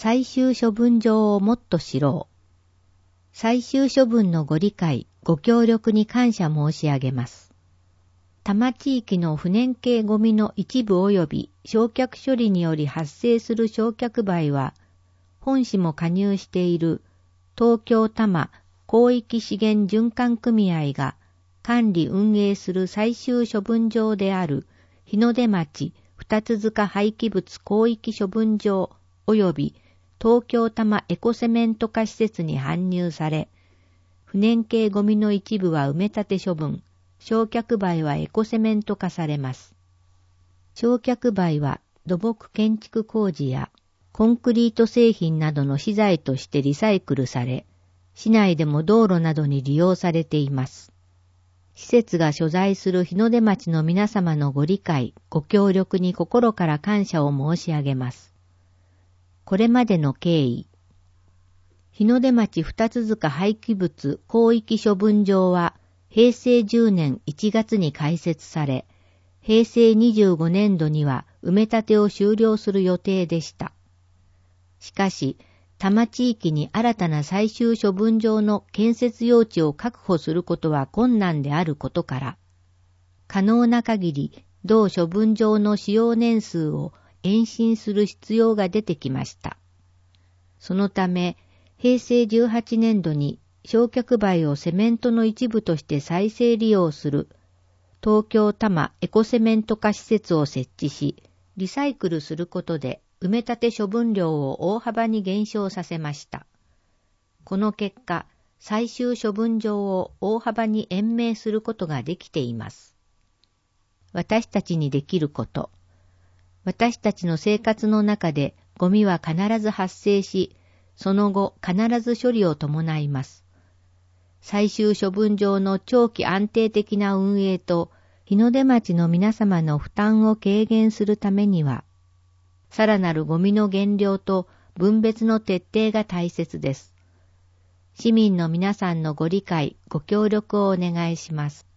最終処分場をもっと知ろう。最終処分のご理解、ご協力に感謝申し上げます。多摩地域の不燃系ゴミの一部及び焼却処理により発生する焼却灰は、本市も加入している東京多摩広域資源循環組合が管理運営する最終処分場である日の出町二つ塚廃棄物広域処分場及び東京多摩エコセメント化施設に搬入され、不燃系ゴミの一部は埋め立て処分、焼却灰はエコセメント化されます。焼却灰は土木建築工事やコンクリート製品などの資材としてリサイクルされ、市内でも道路などに利用されています。施設が所在する日の出町の皆様のご理解、ご協力に心から感謝を申し上げます。これまでの経緯。日の出町二つ塚廃棄物広域処分場は平成10年1月に開設され、平成25年度には埋め立てを終了する予定でした。しかし、多摩地域に新たな最終処分場の建設用地を確保することは困難であることから、可能な限り同処分場の使用年数を延伸する必要が出てきました。そのため、平成18年度に焼却灰をセメントの一部として再生利用する東京多摩エコセメント化施設を設置し、リサイクルすることで埋め立て処分量を大幅に減少させました。この結果、最終処分場を大幅に延命することができています。私たちにできること。私たちの生活の中でゴミは必ず発生し、その後必ず処理を伴います。最終処分場の長期安定的な運営と日の出町の皆様の負担を軽減するためには、さらなるゴミの減量と分別の徹底が大切です。市民の皆さんのご理解、ご協力をお願いします。